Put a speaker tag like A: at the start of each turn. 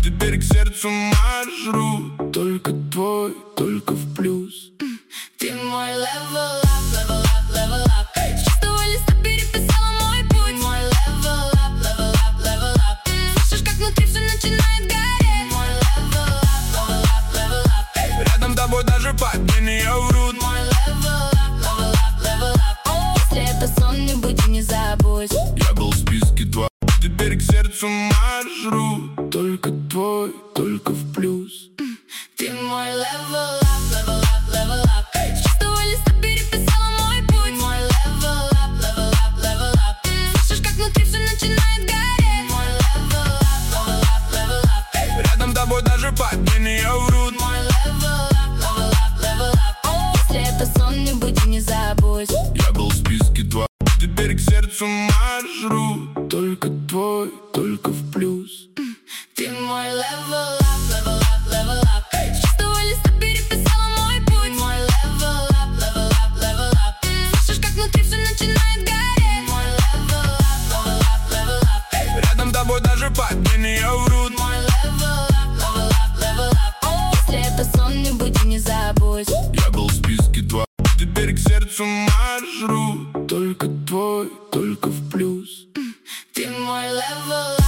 A: теперь к сердцу маршрут. Только твой, только в плюс.
B: Ты мой level up, level up, level up. С чистого листа переписала мой путь. Мой level up, level up, level up. Слышишь, как внутри все начинает гореть. Мой level up, level up, level up.
A: Рядом с тобой даже падения врут.
B: Мой level up, level up, level up. Если это сон, не буди, не забудь.
A: Я был в списке 2, теперь к сердцу маршрут. Только твой, только в плюс.
B: Ты мой level up, level up, level up. С чистого листа переписала мой путь. Мой level up, level up, level up. Слышишь, как внутри все начинает гореть. Мой level up, level up, level up.
A: Рядом с тобой даже падения врут.
B: Мой level up, level up, level up. Если это сон, не буди, не забудь.
A: Я был в списке 2, теперь к сердцу маршрут. Только твой, только в плюс.
B: Ты мой level up, level up, level up. С чистого листа переписала мой путь. Мой level up, level up, level up. Слышишь, как внутри все начинает гореть. Мой level up, level up, level up.
A: Рядом с тобой даже падения врут.
B: Мой level up, level up, level up. Если это сон, не буди, не забудь.
A: Я был в списке 2, теперь к сердцу маршрут. Только твой, только в плюс.
B: Ты мой level